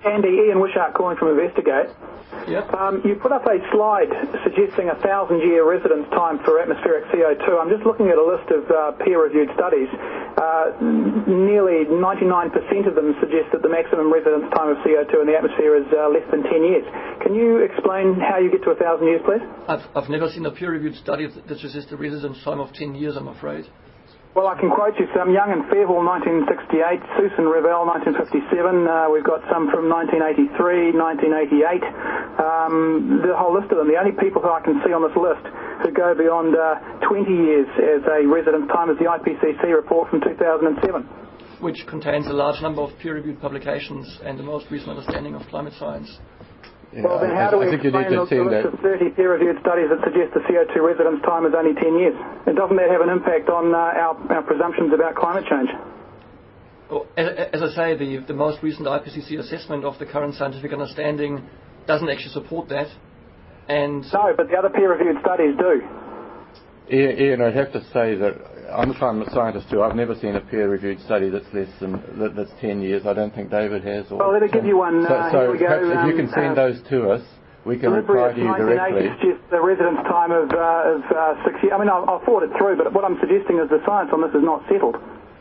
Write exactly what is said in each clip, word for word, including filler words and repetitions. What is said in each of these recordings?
Andy, Ian Wishart calling from Investigate. Yep. Um, you put up a slide suggesting a thousand-year residence time for atmospheric C O two. I'm just looking at a list of uh, peer-reviewed studies. Uh, nearly ninety-nine percent of them suggest that the maximum residence time of C O two in the atmosphere is uh, less than ten years. Can you explain how you get to a thousand years, please? I've, I've never seen a peer-reviewed study that suggests a residence time of ten years, I'm afraid. Well, I can quote you some. Young and Fairville, nineteen sixty-eight. Seuss and Revell, nineteen fifty-seven. Uh, we've got some from nineteen eighty-three, nineteen eighty-eight. Um, the whole list of them. The only people who I can see on this list who go beyond uh, twenty years as a residence time is the I P C C report from two thousand seven. Which contains a large number of peer-reviewed publications and the most recent understanding of climate science. Yeah, well, then how I, do we explain the, the list of thirty peer-reviewed studies that suggest the C O two residence time is only ten years? And doesn't that have an impact on uh, our, our presumptions about climate change? Well, as, as I say, the, the most recent I P C C assessment of the current scientific understanding doesn't actually support that. And no, but the other peer-reviewed studies do. Ian, I'd have to say that I'm a climate scientist too. I've never seen a peer-reviewed study that's less than that, that's ten years. I don't think David has. Or well, let me give you one. So, uh, so here we go. perhaps if um, you can send uh, those to us, we can reply to you directly. Suggests the residence time of, uh, of uh, six years. I mean, I'll, I'll forward it through, but what I'm suggesting is the science on this is not settled.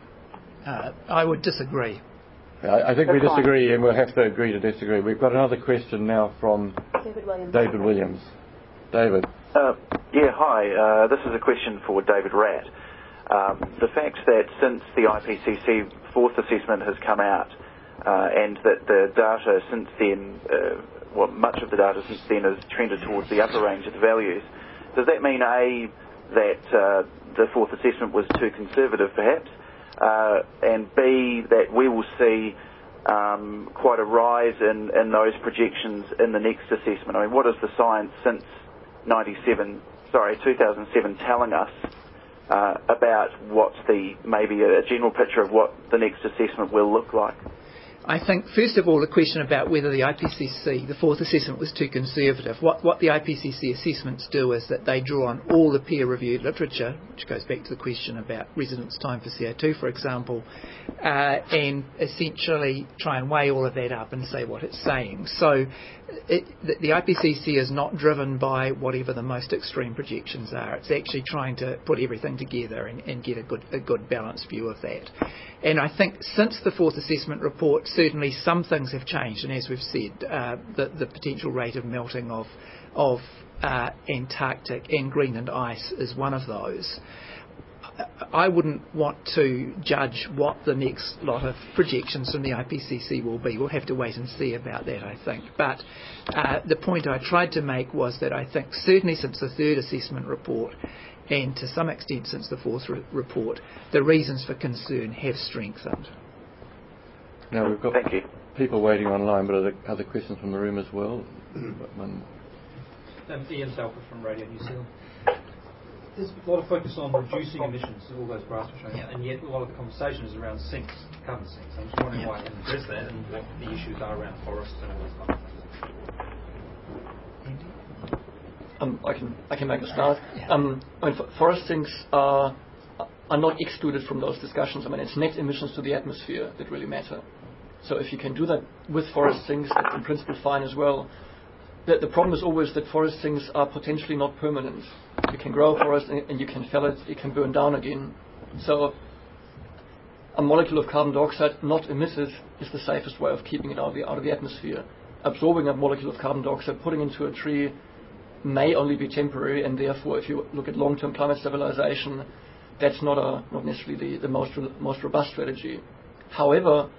Uh, I would disagree. I, I think That's we disagree, fine. And we'll have to agree to disagree. We've got another question now from David Williams. David Williams. David. Uh, yeah, hi. Uh, this is a question for David Ratt. Um, the fact that since the I P C C fourth assessment has come out uh, and that the data since then, uh, well, much of the data since then has trended towards the upper range of the values, does that mean, A, that uh, the fourth assessment was too conservative perhaps, uh, and B, that we will see um, quite a rise in, in those projections in the next assessment? I mean, what is the science since ninety-seven, sorry, two thousand seven telling us uh, about what's the, maybe a general picture of what the next assessment will look like? I think, first of all, the question about whether the I P C C, the fourth assessment, was too conservative. What, what the I P C C assessments do is that they draw on all the peer-reviewed literature, which goes back to the question about residence time for C O two, for example, uh, and essentially try and weigh all of that up and say what it's saying. So it, the, the I P C C is not driven by whatever the most extreme projections are. It's actually trying to put everything together and, and get a good, a good balanced view of that. And I think since the fourth assessment report, certainly some things have changed, and as we've said, uh, the, the potential rate of melting of, of uh, Antarctic and Greenland ice is one of those. I wouldn't want to judge what the next lot of projections from the I P C C will be. We'll have to wait and see about that, I think. But uh, the point I tried to make was that I think certainly since the third assessment report, and to some extent since the fourth re- report, the reasons for concern have strengthened. Now we've got Thank you. people waiting online, but are there other questions from the room as well? One. Um, Ian Salford from Radio New Zealand. There's a lot of focus on reducing emissions, all those graphs are showing, yeah. And yet a lot of the conversation is around sinks, carbon sinks. I'm just wondering yeah. why I haven't addressed that and what the issues are around forests and all those kind of things. Um, I can I can make a start. Um, I mean, forest sinks are are not excluded from those discussions. I mean, it's net emissions to the atmosphere that really matter. So if you can do that with forest sinks, that's in principle fine as well. The, the problem is always that forest sinks are potentially not permanent. You can grow a forest and, and you can fell it, it can burn down again. So a molecule of carbon dioxide not emitted is the safest way of keeping it out of the, out of the atmosphere. Absorbing a molecule of carbon dioxide, putting into a tree, may only be temporary, and therefore if you look at long-term climate stabilization, that's not a not necessarily the, the most most robust strategy. However,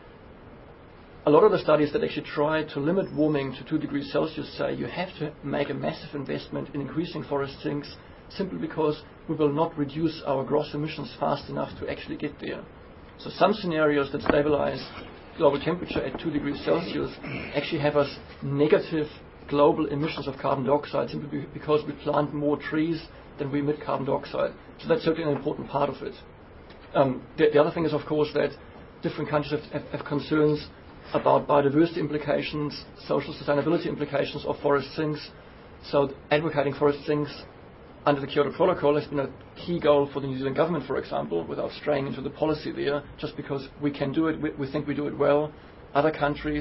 a lot of the studies that actually try to limit warming to two degrees Celsius say you have to make a massive investment in increasing forest sinks simply because we will not reduce our gross emissions fast enough to actually get there. So some scenarios that stabilize global temperature at two degrees Celsius actually have us negative global emissions of carbon dioxide simply because we plant more trees than we emit carbon dioxide. So that's certainly an important part of it. Um, the, the other thing is, of course, that different countries have, have, have concerns about biodiversity implications, social sustainability implications of forest sinks. So advocating forest sinks under the Kyoto Protocol has been a key goal for the New Zealand government, for example, without straying into the policy there, just because we can do it, we, we think we do it well. Other countries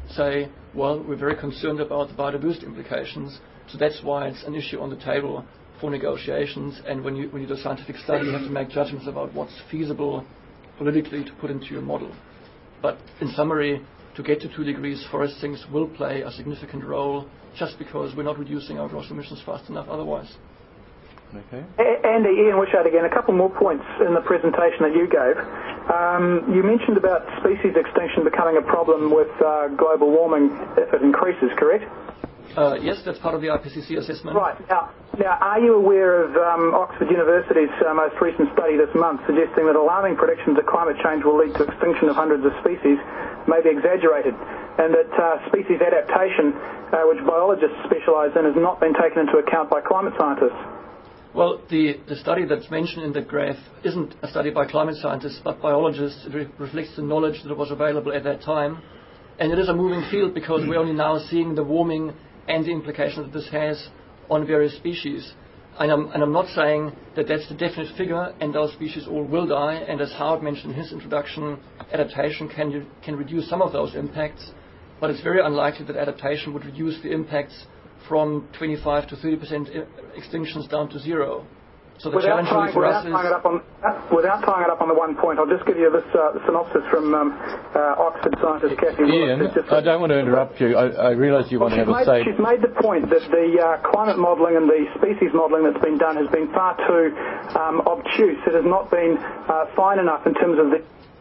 say, well, we're very concerned about the biodiversity implications, so that's why it's an issue on the table for negotiations. And when you when you do a scientific study, you have to make judgments about what's feasible politically to put into your model. But in summary, to get to two degrees, forest sinks will play a significant role just because we're not reducing our gross emissions fast enough otherwise. Okay. Andy, Ian Wishart again, a couple more points in the presentation that you gave. Um, you mentioned about species extinction becoming a problem with uh, global warming if it increases, correct? Uh, yes, that's part of the I P C C assessment. Right. Now, now are you aware of um, Oxford University's uh, most recent study this month suggesting that alarming predictions that climate change will lead to extinction of hundreds of species may be exaggerated, and that uh, species adaptation, uh, which biologists specialise in, has not been taken into account by climate scientists? Well, the, the study that's mentioned in the graph isn't a study by climate scientists, but biologists. It re- reflects the knowledge that was available at that time. And it is a moving field because we're only now seeing the warming and the implications that this has on various species. And I'm, and I'm not saying that that's the definite figure and those species all will die. And as Howard mentioned in his introduction, adaptation can, can reduce some of those impacts. But it's very unlikely that adaptation would reduce the impacts from twenty-five to thirty percent extinctions down to zero. So the without challenge tying, for without us is... Tying it up on, without tying it up on the one point, I'll just give you this uh, synopsis from um, uh, Oxford scientist Cathy Ian, Willis. I don't want to interrupt you. I, I realise you well, want to have made, a say. She's made the point that the uh, climate modelling and the species modelling that's been done has been far too um, obtuse. It has not been uh, fine enough in terms of the...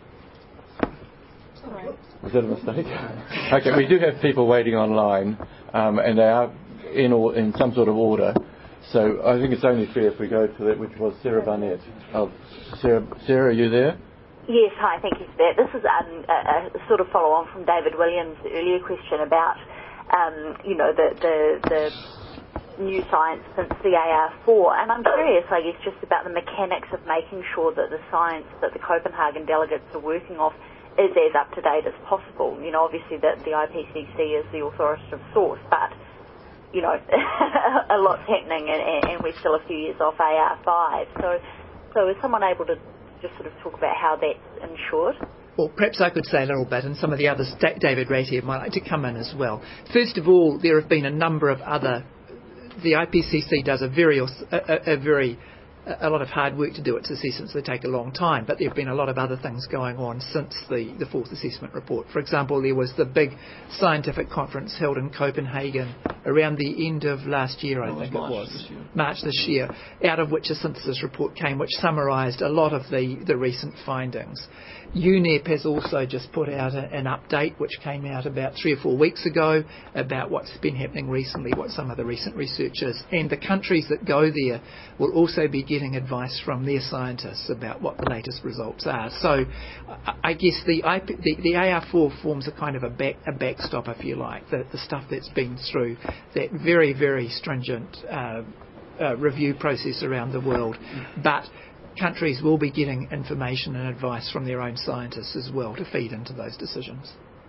Was that a mistake? Okay, we do have people waiting online, um, and they are in or, in some sort of order. So I think it's only fair if we go to that, which was Sarah Barnett. Oh, Sarah, Sarah, are you there? Yes, hi, thank you for that. This is um, a, a sort of follow-on from David Williams' earlier question about, um, you know, the, the, the new science since the A R four. And I'm curious, I guess, just about the mechanics of making sure that the science that the Copenhagen delegates are working off is as up-to-date as possible. You know, obviously that the I P C C is the authoritative source, but you know, a lot's happening, and, and we're still a few years off A R five. So, so is someone able to just sort of talk about how that's ensured? Well, perhaps I could say a little bit, and some of the others, David Rat here might like to come in as well. First of all, there have been a number of other... The I P C C does a very, a, a, a very... a lot of hard work to do its assessments. They take a long time, but there have been a lot of other things going on since the, the fourth assessment report. For example, there was the big scientific conference held in Copenhagen around the end of last year, I No, think it it was was, March this year. March this year, out of which a synthesis report came, which summarised a lot of the, the recent findings. U N E P has also just put out a, an update, which came out about three or four weeks ago, about what's been happening recently, what some of the recent research is. And the countries that go there will also be getting advice from their scientists about what the latest results are. So I guess the, I P, the, the A R four forms a kind of a, back, a backstop, if you like, the, the stuff that's been through that very, very stringent uh, uh, review process around the world. But countries will be getting information and advice from their own scientists as well to feed into those decisions.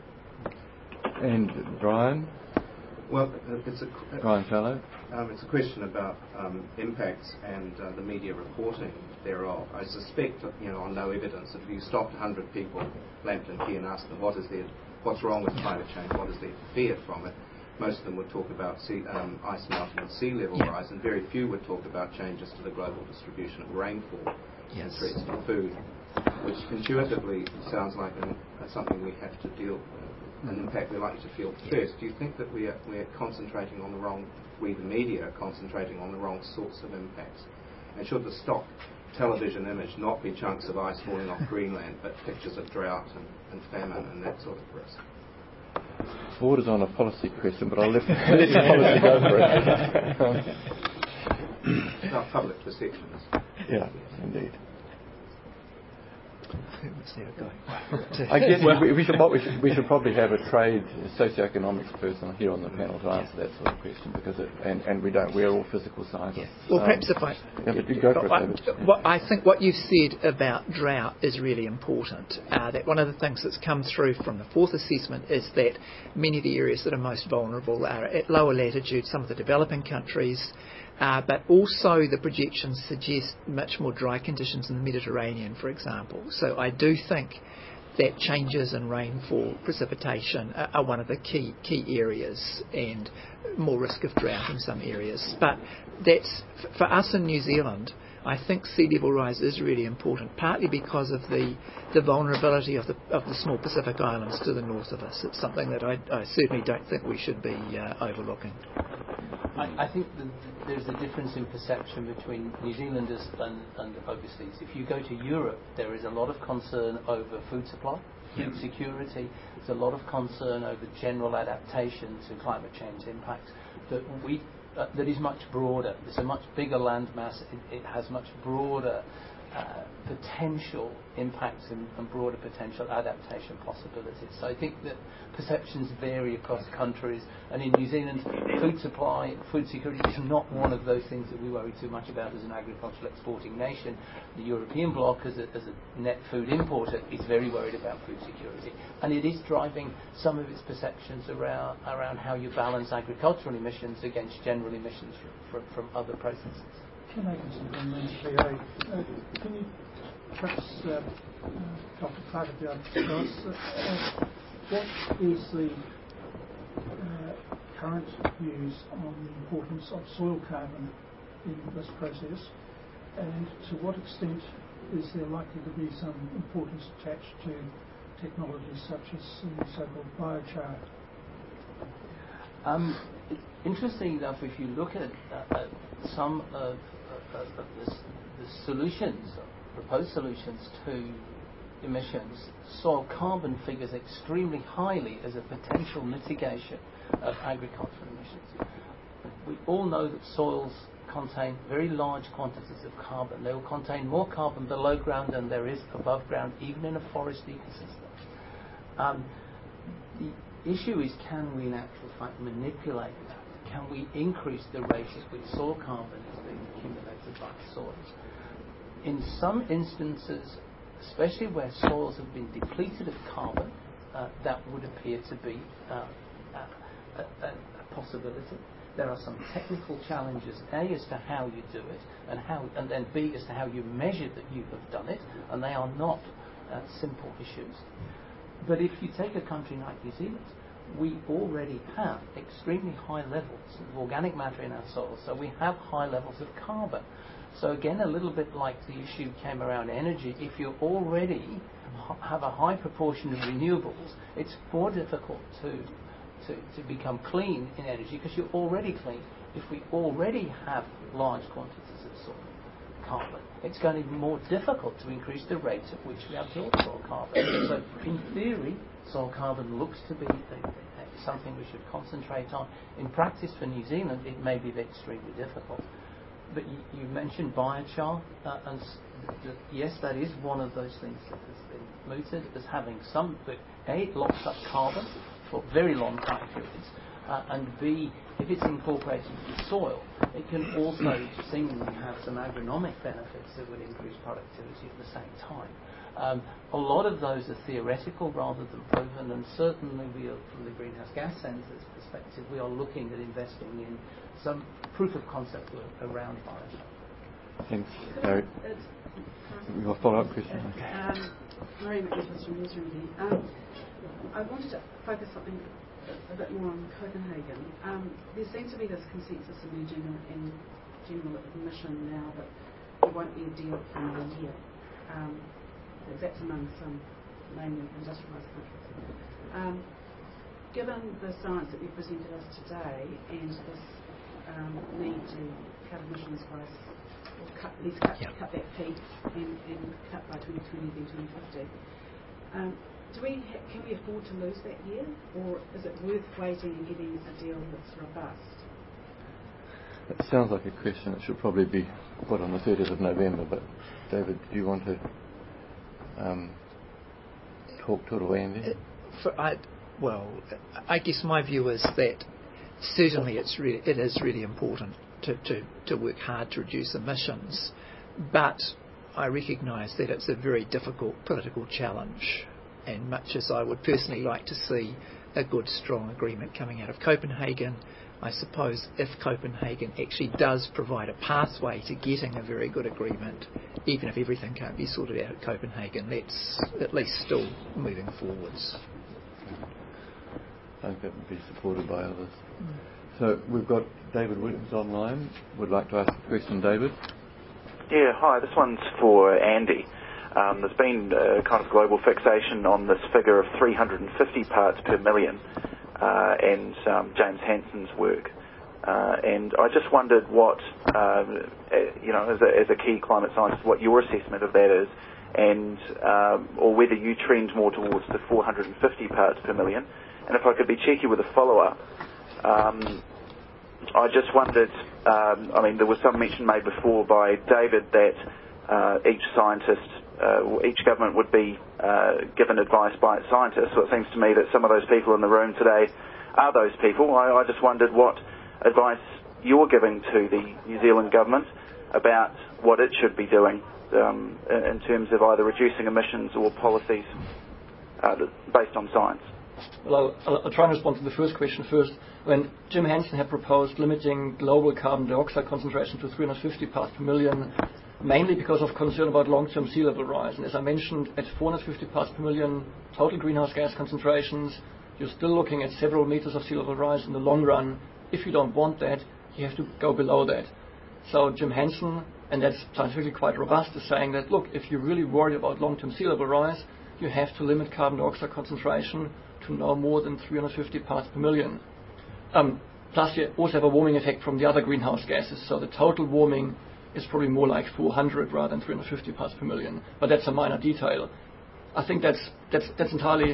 And Brian? Well, it's a, Brian Fallow? Um, it's a question about um, impacts and uh, the media reporting thereof. I suspect, you know, on no evidence, that if you stopped one hundred people, Lambton Key, and asked them what is their, what's wrong with climate change, what is their fear from it, most of them would talk about sea, um, ice melting and sea level yeah. rise, and very few would talk about changes to the global distribution of rainfall Yes. and threats to food, which intuitively sounds like an, uh, something we have to deal with, an impact we're likely to feel first. Do you think that we are, we are concentrating on the wrong, we the media are concentrating on the wrong sorts of impacts? And should the stock television image not be chunks of ice falling off Greenland, but pictures of drought and, and famine and that sort of risk? Borders on a policy question, but I'll let, let the policy go for it. About public perceptions. Yeah, indeed. I I guess we, we, should, we, should, we should probably have a trade socioeconomics person here on the panel to answer that sort of question, because it, and, and we don't, we're all physical scientists. Well, um, perhaps if I... Yeah, but you go for it, I, David. what I think what you've said about drought is really important. Uh, that one of the things that's come through from the fourth assessment is that many of the areas that are most vulnerable are at lower latitude, some of the developing countries, Uh, but also the projections suggest much more dry conditions in the Mediterranean, for example. So I do think that changes in rainfall, precipitation are, are one of the key key areas, and more risk of drought in some areas. But that's for us in New Zealand. I think sea level rise is really important, partly because of the, the vulnerability of the of the small Pacific islands to the north of us. It's something that I, I certainly don't think we should be uh, overlooking. I, I think that there's a difference in perception between New Zealanders and, and overseas. If you go to Europe, there is a lot of concern over food supply, food yeah. security. There's a lot of concern over general adaptation to climate change impacts that we uh, that is much broader. It's a much bigger landmass. It, it has much broader uh, potential impacts and, and broader potential adaptation possibilities. So I think that perceptions vary across countries, and in New Zealand, food supply, food security is not one of those things that we worry too much about as an agricultural exporting nation. The European bloc, as a, as a net food importer, is very worried about food security, and it is driving some of its perceptions around around how you balance agricultural emissions against general emissions from, from, from other processes. Can I consider on P A? Uh, can you perhaps, uh, uh, Doctor Clark, if you are tell us uh, what is the uh, current views on the importance of soil carbon in this process, and to what extent is there likely to be some importance attached to technologies such as the so-called biochar? Um, interesting enough, if you look at, uh, at some of, uh, of the, the solutions, proposed solutions to emissions, soil carbon figures extremely highly as a potential mitigation of agricultural emissions. We all know that soils contain very large quantities of carbon. They will contain more carbon below ground than there is above ground, even in a forest ecosystem. Um, the issue is, can we in actual fact manipulate that? Can we increase the rate at which soil carbon is being accumulated by soils? In some instances, especially where soils have been depleted of carbon, uh, that would appear to be uh, a, a, a possibility. There are some technical challenges, A, as to how you do it, and how, and then B, as to how you measure that you have done it, and they are not uh, simple issues. But if you take a country like New Zealand, we already have extremely high levels of organic matter in our soils, so we have high levels of carbon. So again, a little bit like the issue came around energy, if you already have a high proportion of renewables, it's more difficult to To, to become clean in energy because you're already clean. If we already have large quantities of soil carbon, it's going to be more difficult to increase the rate at which we absorb soil carbon. So in theory, soil carbon looks to be a, a, something we should concentrate on. In practice for New Zealand, it may be extremely difficult. But you, you mentioned biochar, uh, and th- yes, that is one of those things that has been mooted as having some, but A, it locks up carbon for very long time periods, uh, and B, if it's incorporated into the soil, it can also seemingly have some agronomic benefits that would increase productivity at the same time. Um, a lot of those are theoretical rather than proven, and certainly we are, from the Greenhouse Gas Centre's perspective, we are looking at investing in some proof of concept around biochar. Thanks, Harry. Your follow-up question? Um, Marie McNicholas from Newsroom here. Um, I wanted to focus something a bit more on Copenhagen. Um, there seems to be this consensus emerging in general admission now that there won't be a deal for another year. Um, that's among some, namely industrialised countries. Um, given the science that you presented us today and this um, need to cut emissions by, or cut, at least cut, yep. cut that peak and, and cut by twenty twenty, then twenty fifty, um, Do we ha- can we afford to lose that year, or is it worth waiting and getting a deal that's robust? It sounds like a question that should probably be put on the thirtieth of November, but David, do you want to um, talk to it away in there? For, I, well, I guess my view is that certainly it's really, it is really important to, to, to work hard to reduce emissions, but I recognise that it's a very difficult political challenge. And much as I would personally like to see a good, strong agreement coming out of Copenhagen. I suppose if Copenhagen actually does provide a pathway to getting a very good agreement, even if everything can't be sorted out at Copenhagen, that's at least still moving forwards. I think that would be supported by others. Mm. So we've got David Williams online. Would like to ask a question, David? Yeah, hi. This one's for Andy. Um, there's been a kind of global fixation on this figure of three hundred fifty parts per million. Uh, and um, James Hansen's work. Uh, and I just wondered what, uh, you know, as a, as a key climate scientist, what your assessment of that is, and um, or whether you trend more towards the four hundred fifty parts per million. And if I could be cheeky with a follow-up, um, I just wondered, um, I mean, there was some mention made before by David that uh, each scientist Uh, each government would be uh, given advice by its scientists. So it seems to me that some of those people in the room today are those people. I, I just wondered what advice you're giving to the New Zealand government about what it should be doing um, in, in terms of either reducing emissions or policies uh, based on science. Well, I'll, I'll try and respond to the first question first. When Jim Hansen had proposed limiting global carbon dioxide concentration to three hundred fifty parts per million, mainly because of concern about long-term sea level rise. And as I mentioned, at four hundred fifty parts per million total greenhouse gas concentrations, you're still looking at several meters of sea level rise in the long run. If you don't want that, you have to go below that. So Jim Hansen, and that's scientifically quite robust, is saying that, look, if you're really worried about long-term sea level rise, you have to limit carbon dioxide concentration to no more than three hundred fifty parts per million. Um, plus, you also have a warming effect from the other greenhouse gases, so the total warming is probably more like four hundred rather than three hundred fifty parts per million. But that's a minor detail. I think that's that's that's entirely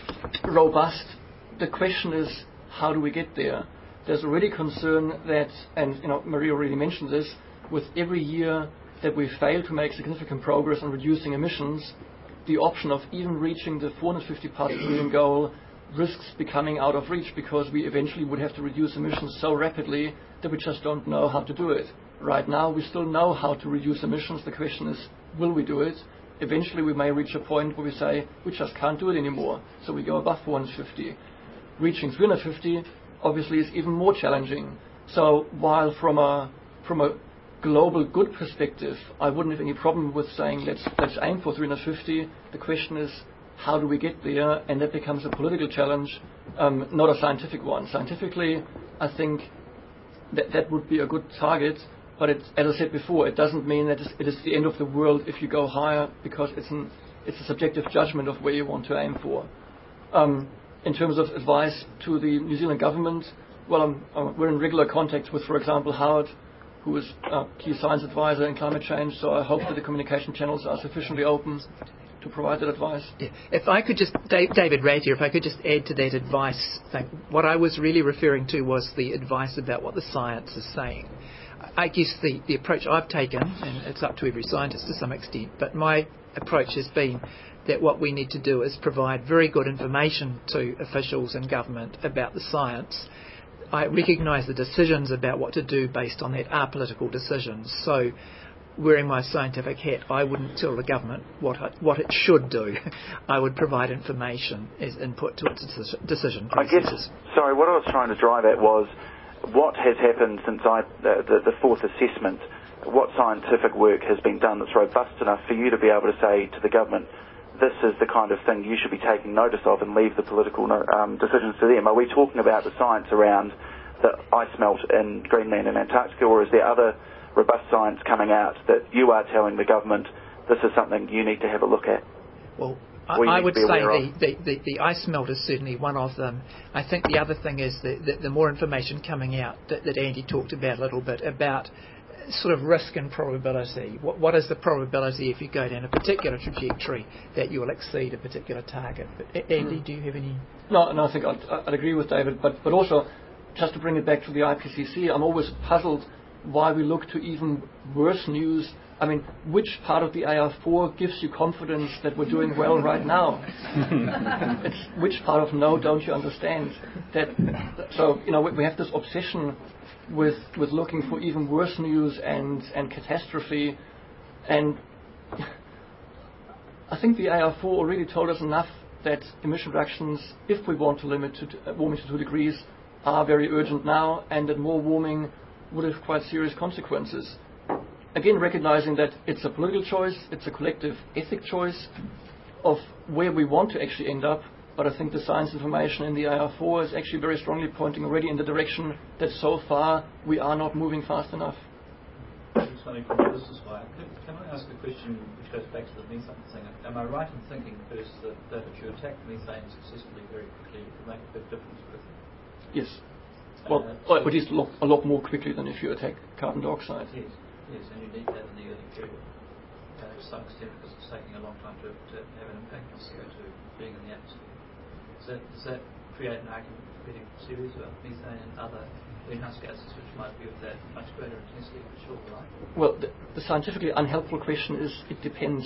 robust. The question is, how do we get there? There's already concern that, and you know, Marie already mentioned this, with every year that we fail to make significant progress on reducing emissions, the option of even reaching the four hundred fifty parts per million goal risks becoming out of reach, because we eventually would have to reduce emissions so rapidly that we just don't know how to do it. Right now, we still know how to reduce emissions. The question is, will we do it? Eventually, we may reach a point where we say, we just can't do it anymore. So we go above four hundred fifty. Reaching three hundred fifty, obviously, is even more challenging. So while from a from a global good perspective, I wouldn't have any problem with saying, let's let's aim for three hundred fifty. The question is, how do we get there? And that becomes a political challenge, um, not a scientific one. Scientifically, I think that that would be a good target. But it, as I said before, it doesn't mean that it is the end of the world if you go higher, because it's an it's a subjective judgment of where you want to aim for. Um, in terms of advice to the New Zealand government, well, I'm, I'm, we're in regular contact with, for example, Howard, who is a key science advisor in climate change. So I hope that the communication channels are sufficiently open to provide that advice. Yeah. If I could just, David Rad here, if I could just add to that advice thing. What I was really referring to was the advice about what the science is saying. I guess the, the approach I've taken, and it's up to every scientist to some extent, but my approach has been that what we need to do is provide very good information to officials and government about the science. I recognise the decisions about what to do based on that are political decisions. So, wearing my scientific hat, I wouldn't tell the government what it, what it should do. I would provide information as input to its decision processes. I guess, sorry, what I was trying to drive at was, what has happened since I, uh, the, the fourth assessment? What scientific work has been done that's robust enough for you to be able to say to the government, this is the kind of thing you should be taking notice of, and leave the political um, decisions to them? Are we talking about the science around the ice melt in Greenland and Antarctica, or is there other robust science coming out that you are telling the government, this is something you need to have a look at? Well, I, I would say the, the, the, the ice melt is certainly one of them. I think the other thing is that the, the more information coming out that, that Andy talked about a little bit, about sort of risk and probability. What, what is the probability if you go down a particular trajectory that you will exceed a particular target? But Andy, do you have any? No, no, I think I'd, I'd agree with David. But, but also, just to bring it back to the I P C C, I'm always puzzled why we look to even worse news. I mean, which part of the A R four gives you confidence that we're doing well right now? It's which part of no don't you understand? That so you know we, we have this obsession with with looking for even worse news and and catastrophe, and I think the A R four already told us enough that emission reductions, if we want to limit to uh, warming to two degrees, are very urgent now, and that more warming would have quite serious consequences. Again, recognizing that it's a political choice, it's a collective ethic choice of where we want to actually end up, but I think the science information in the I R four is actually very strongly pointing already in the direction that so far we are not moving fast enough. Something from the business line. Can, can I ask a question which goes back to the methane thing? Am I right in thinking first that, that if you attack methane successfully very quickly, you can make a big difference with it? Yes. Well, uh, so at least a lot, a lot more quickly than if you attack carbon dioxide. Yes, yes, and you need that in the early period uh, to some extent because it's taking a long time to, to have an impact on C O two being in the atmosphere. Does that, does that create an argument for getting serious about methane and other greenhouse gases which might be of that much greater intensity for short life? Well, the, the scientifically unhelpful question is it depends.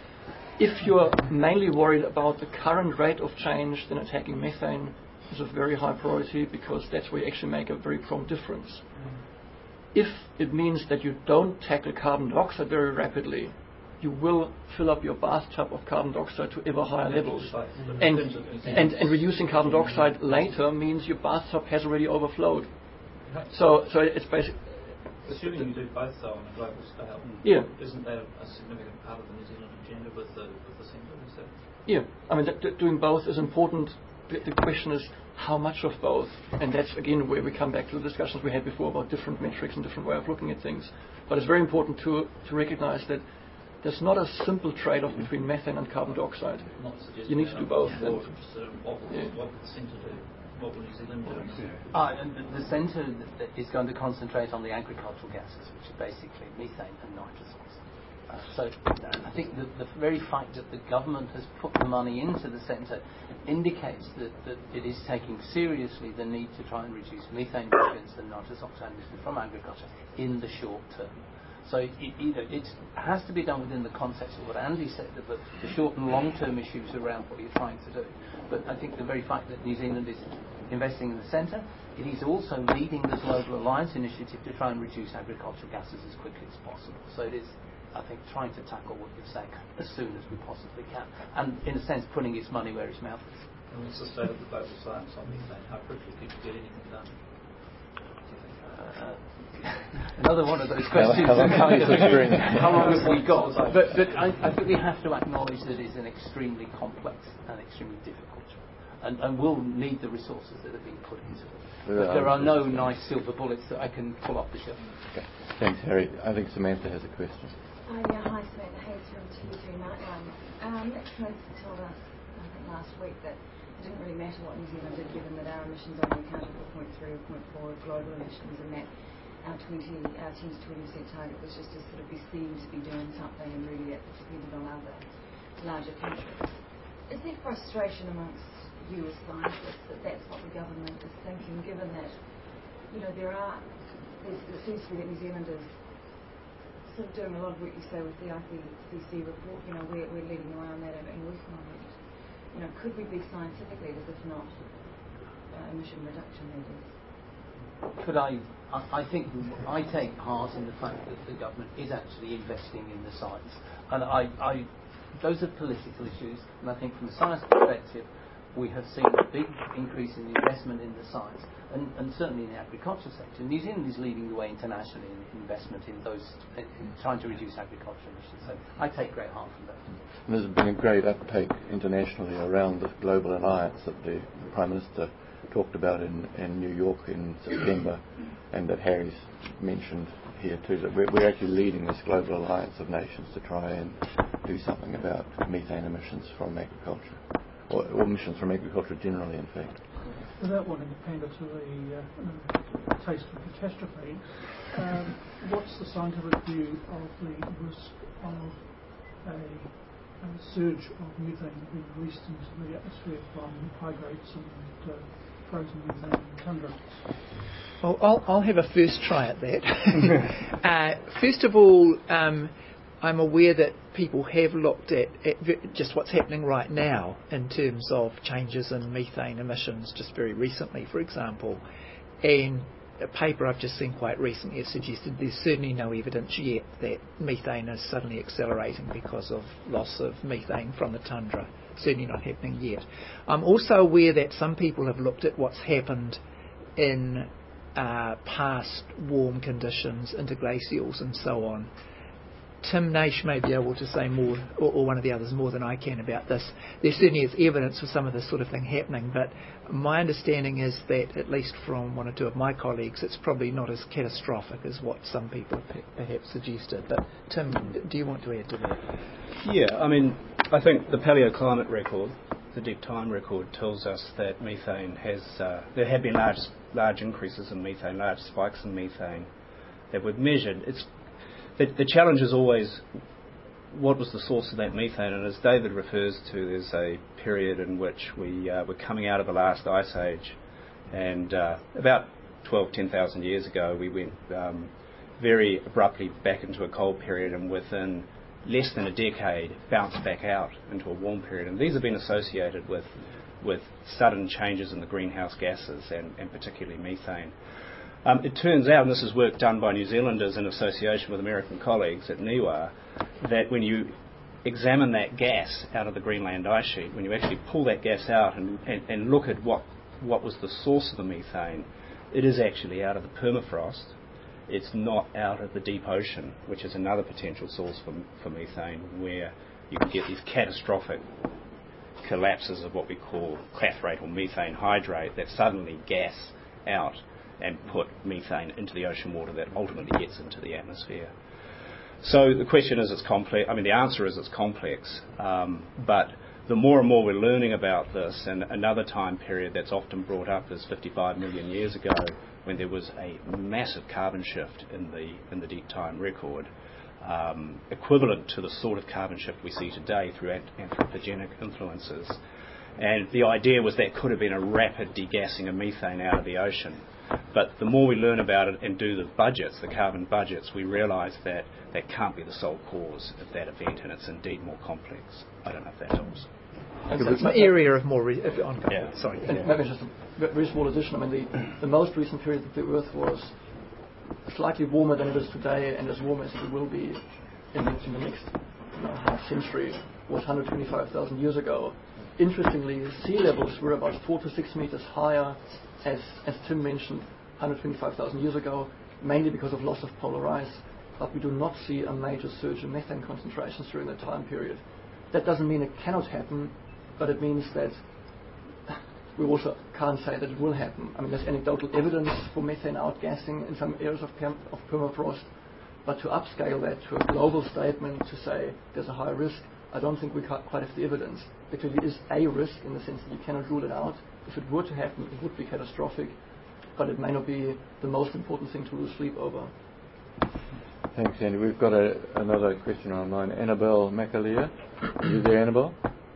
If you're mainly worried about the current rate of change, then attacking methane is of very high priority because that's where you actually make a very prompt difference. Mm. If it means that you don't tackle carbon dioxide very rapidly, you will fill up your bathtub of carbon dioxide to ever higher levels. Mm-hmm. And, and, and reducing carbon dioxide later means your bathtub has already overflowed. So, so it's basically... Assuming you do both though on a global scale, yeah. Isn't that a significant part of the New Zealand agenda with the, with the centre? Is that? Yeah, I mean, th- th- doing both is important. The, the question is how much of both, and that's again where we come back to the discussions we had before about different metrics and different way of looking at things. But it's very important to to recognise that there's not a simple trade-off between methane and carbon dioxide. You need to do both. And, what, will, yeah. what will the centre do? What will New Zealand do? Uh, and the, the centre is going to concentrate on the agricultural gases, which are basically methane and nitrous oxide. Uh, so uh, I think the, the very fact that the government has put the money into the centre indicates that, that it is taking seriously the need to try and reduce methane emissions and nitrous oxide emissions from agriculture in the short term. So it, you know, it has to be done within the context of what Andy said, the, the short and long-term issues around what you're trying to do. But I think the very fact that New Zealand is investing in the centre, it is also leading the Global Alliance initiative to try and reduce agricultural gases as quickly as possible. So it is, I think, trying to tackle what you're saying as soon as we possibly can, and in a sense putting its money where its mouth is. And what's the state of the global science on methane? How quickly could you get anything done? Uh, another one of those questions. How long, how long have we got? But, but I, I think we have to acknowledge that it's an extremely complex and extremely difficult job, and, and we'll need the resources that are being put into it. But there are no nice silver bullets that I can pull off the shelf. Okay. Thanks, Harry. I think Samantha has a question. Uh, yeah, hi, Samantha Hayes from T V three ninety-one. Um, Nick Smith told us, I think last week, that it didn't really matter what New Zealand did, given that our emissions only accounted for zero point three or zero point four of global emissions, and that our twenty, our ten to twenty percent target was just to sort of be seen to be doing something, and really it depended on other larger countries. Is there frustration amongst you as scientists that that's what the government is thinking, given that, you know, there are, it seems to be that New Zealand is sort of doing a lot of work, you say, with the I P C C report, you know, we're, we're leading the way on that and working on it. You know, could we be scientific leaders, if not uh, emission reduction leaders? Could I, I, I think I take heart in the fact that the government is actually investing in the science. And I, I, those are political issues, and I think from a science perspective, we have seen a big increase in the investment in the science, and, and certainly in the agricultural sector. New Zealand is leading the way internationally in investment in those, in trying to reduce agricultural emissions. So I take great heart from that. And there's been a great uptake internationally around the Global Alliance that the, the Prime Minister talked about in, in New York in September, and that Harry's mentioned here too, that we're, we're actually leading this Global Alliance of nations to try and do something about methane emissions from agriculture. Or, or emissions from agriculture generally, in fact. Without wanting to pander to the uh, uh, taste for catastrophe, um, what's the scientific view of the risk of a, a surge of methane being released into the atmosphere from hydrates and uh, frozen methane and tundra? Well, I'll, I'll have a first try at that. uh, first of all, um, I'm aware that people have looked at, at just what's happening right now in terms of changes in methane emissions just very recently, for example. And a paper I've just seen quite recently has suggested there's certainly no evidence yet that methane is suddenly accelerating because of loss of methane from the tundra. certainly not happening yet. I'm also aware that some people have looked at what's happened in uh, past warm conditions, interglacials and so on. Tim Naish may be able to say more, or, or one of the others, more than I can about this. There certainly is evidence for some of this sort of thing happening, but my understanding is that, at least from one or two of my colleagues, it's probably not as catastrophic as what some people p- perhaps suggested. But Tim, do you want to add to that? Yeah, I mean, I think the paleoclimate record, the deep time record, tells us that methane has, uh, there have been large, large increases in methane, large spikes in methane that we've measured. It's The, the challenge is always what was the source of that methane, and as David refers to, there's a period in which we uh, were coming out of the last ice age, and uh, about twelve, ten thousand years ago we went um, very abruptly back into a cold period, and within less than a decade bounced back out into a warm period, and these have been associated with with sudden changes in the greenhouse gases and, and particularly methane. Um, it turns out, and this is work done by New Zealanders in association with American colleagues at NIWA, that when you examine that gas out of the Greenland ice sheet, when you actually pull that gas out and, and, and look at what, what was the source of the methane, it is actually out of the permafrost. It's not out of the deep ocean, which is another potential source for, for methane, where you can get these catastrophic collapses of what we call clathrate or methane hydrate that suddenly gas out and put methane into the ocean water that ultimately gets into the atmosphere. So the question is, it's complex. I mean, the answer is it's complex. Um, but the more and more we're learning about this, and another time period that's often brought up is fifty-five million years ago, when there was a massive carbon shift in the in the deep time record, um, equivalent to the sort of carbon shift we see today through anthropogenic influences. And the idea was that could have been a rapid degassing of methane out of the ocean. But the more we learn about it and do the budgets, the carbon budgets, we realise that that can't be the sole cause of that event, and it's indeed more complex. I don't know if that helps. It's an area of more... Re- if on yeah. Sorry. And yeah. maybe just a very small addition. I mean, the, the most recent period that the Earth was slightly warmer than it is today, and as warm as it will be in the, in the next you know, half century, was one hundred twenty-five thousand years ago. Interestingly, sea levels were about four to six meters higher, as, as Tim mentioned, one hundred twenty-five thousand years ago, mainly because of loss of polar ice. But we do not see a major surge in methane concentrations during that time period. That doesn't mean it cannot happen, but it means that we also can't say that it will happen. I mean, there's anecdotal evidence for methane outgassing in some areas of, perm- of permafrost, but to upscale that to a global statement to say there's a high risk, I don't think we quite have the evidence. There clearly is a risk in the sense that you cannot rule it out. If it were to happen, it would be catastrophic, but it may not be the most important thing to lose sleep over. Thanks, Andy. We've got a, another question online. Annabelle McAleer. Are you there, Annabelle?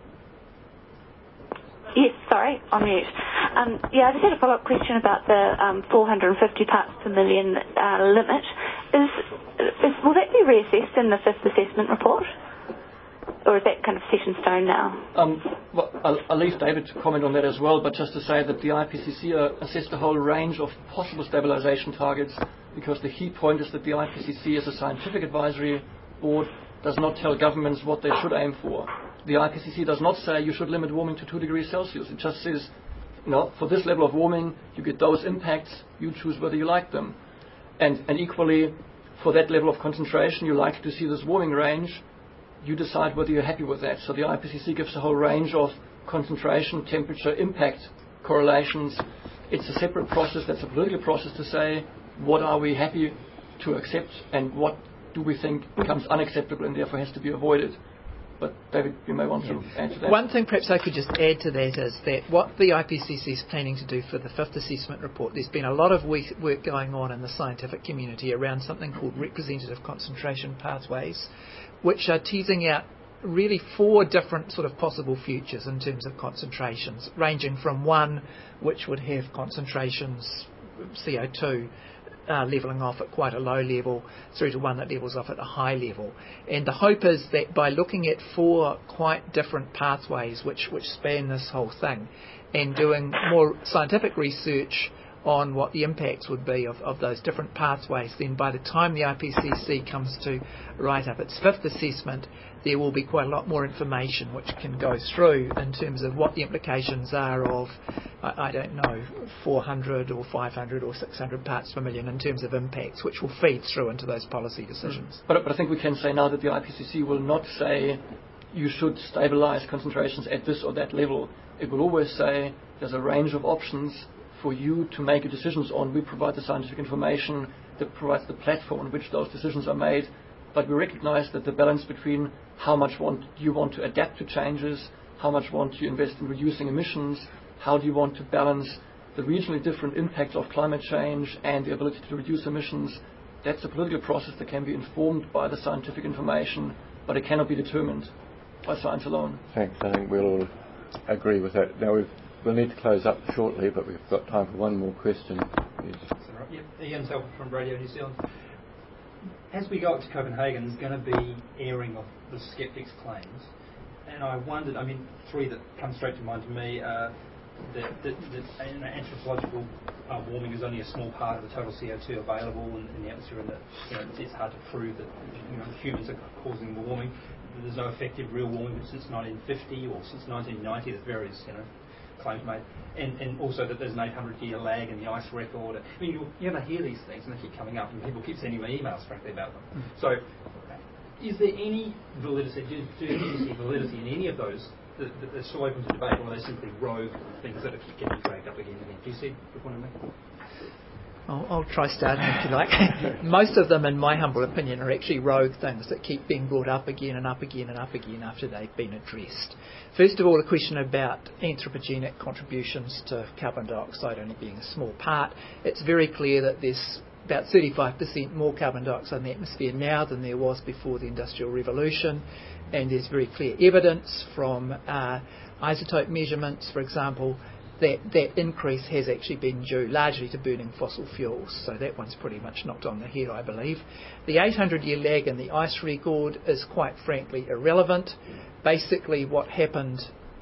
Yes, sorry, on mute. Um, yeah, I just had a follow-up question about the um, four hundred fifty parts per million uh, limit. Is, is will that be reassessed in the fifth assessment report? Or is that kind of set in stone now? Um, well, I'll, I'll leave David to comment on that as well, but just to say that the I P C C uh, assessed a whole range of possible stabilisation targets, because the key point is that the I P C C, as a scientific advisory board, does not tell governments what they should aim for. The I P C C does not say you should limit warming to two degrees Celsius. It just says, you know, for this level of warming, you get those impacts, you choose whether you like them. And, and equally, for that level of concentration, you like to see this warming range, you decide whether you're happy with that. So the I P C C gives a whole range of concentration, temperature, impact correlations. It's a separate process, that's a political process to say what are we happy to accept and what do we think becomes unacceptable and therefore has to be avoided. But David, you may want to add to that. One thing perhaps I could just add to that is that what the I P C C is planning to do for the fifth assessment report, there's been a lot of work going on in the scientific community around something called representative concentration pathways, which are teasing out really four different sort of possible futures in terms of concentrations, ranging from one which would have concentrations C O two Uh, levelling off at quite a low level through to one that levels off at a high level. And the hope is that by looking at four quite different pathways which, which span this whole thing and doing more scientific research on what the impacts would be of, of those different pathways, then by the time the I P C C comes to write up its fifth assessment, there will be quite a lot more information which can go through in terms of what the implications are of, I, I don't know, four hundred or five hundred or six hundred parts per million in terms of impacts, which will feed through into those policy decisions. Mm. But, but I think we can say now that the I P C C will not say you should stabilise concentrations at this or that level. It will always say there's a range of options for you to make your decisions on. We provide the scientific information that provides the platform on which those decisions are made, but we recognise that the balance between how much want you want to adapt to changes, how much want you invest in reducing emissions, how do you want to balance the regionally different impacts of climate change and the ability to reduce emissions, that's a political process that can be informed by the scientific information, but it cannot be determined by science alone. Thanks. I think we'll all agree with that. Now we've We'll need to close up shortly, but we've got time for one more question. Yes. Yep, Ian Telfer from Radio New Zealand. As we go up to Copenhagen, there's going to be airing of the sceptics' claims, and I wondered, I mean, three that come straight to mind to me, uh, that, that, that you know, anthropological uh, warming is only a small part of the total C O two available in, in the atmosphere, and that you know, it's hard to prove that you know, humans are causing the warming. There's no effective real warming since nineteen fifty or since nineteen ninety. There's various, you know, claims made, and, and also that there's an eight hundred year lag in the ice record. I mean, you, you ever hear these things and they keep coming up, and people keep sending me emails, frankly, about them. Mm. So, is there any validity, do, do you see validity in any of those that, that are still open to debate, or are they simply rogue things that are getting dragged up again and again? Do you see the point of me? I'll, I'll try starting if you like. Most of them, in my humble opinion, are actually rogue things that keep being brought up again and up again and up again after they've been addressed. First of all, the question about anthropogenic contributions to carbon dioxide only being a small part. It's very clear that there's about thirty-five percent more carbon dioxide in the atmosphere now than there was before the Industrial Revolution, and there's very clear evidence from uh, isotope measurements, for example, that that increase has actually been due largely to burning fossil fuels. So that one's pretty much knocked on the head, I believe. The eight hundred year lag in the ice record is quite frankly irrelevant. Basically what happened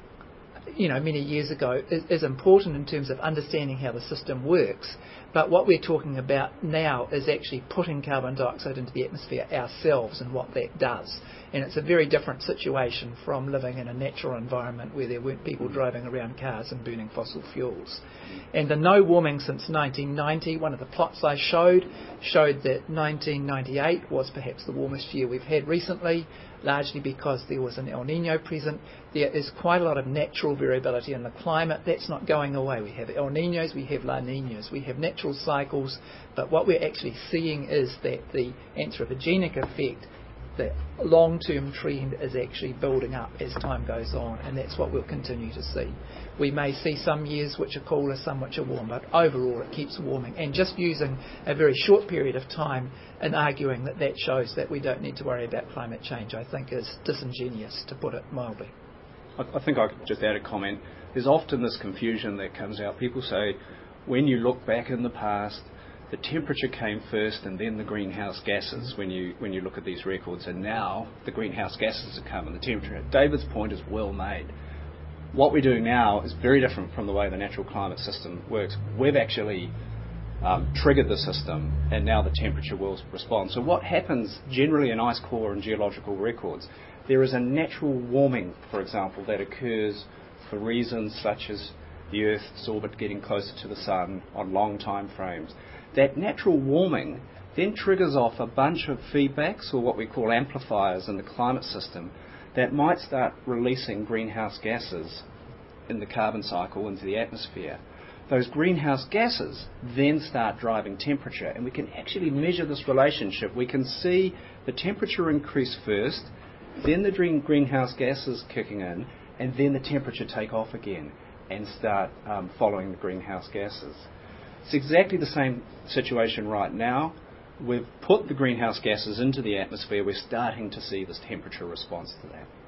you know, many years ago is, is important in terms of understanding how the system works. But what we're talking about now is actually putting carbon dioxide into the atmosphere ourselves and what that does. And it's a very different situation from living in a natural environment where there weren't people driving around cars and burning fossil fuels. And the no warming since nineteen ninety, one of the plots I showed, showed that nineteen ninety-eight was perhaps the warmest year we've had recently, largely because there was an El Niño present. There is quite a lot of natural variability in the climate. That's not going away. We have El Niños, we have La Niñas, we have natural cycles, but what we're actually seeing is that the anthropogenic effect, the long-term trend, is actually building up as time goes on, and that's what we'll continue to see. We may see some years which are cooler, some which are warm, but overall it keeps warming. And just using a very short period of time and arguing that that shows that we don't need to worry about climate change, I think is disingenuous, to put it mildly. I, I think I could just add a comment. There's often this confusion that comes out. People say, when you look back in the past, the temperature came first and then the greenhouse gases when you when you look at these records, and now the greenhouse gases have come and the temperature. David's point is well made. What we're doing now is very different from the way the natural climate system works. We've actually um, triggered the system, and now the temperature will respond. So what happens generally in ice core and geological records, there is a natural warming, for example, that occurs for reasons such as the Earth's orbit getting closer to the Sun on long time frames. That natural warming then triggers off a bunch of feedbacks, or what we call amplifiers in the climate system, that might start releasing greenhouse gases in the carbon cycle into the atmosphere. Those greenhouse gases then start driving temperature, and we can actually measure this relationship. We can see the temperature increase first, then the green greenhouse gases kicking in, and then the temperature take off again and start um, following the greenhouse gases. It's exactly the same situation right now. We've put the greenhouse gases into the atmosphere. We're starting to see this temperature response to that.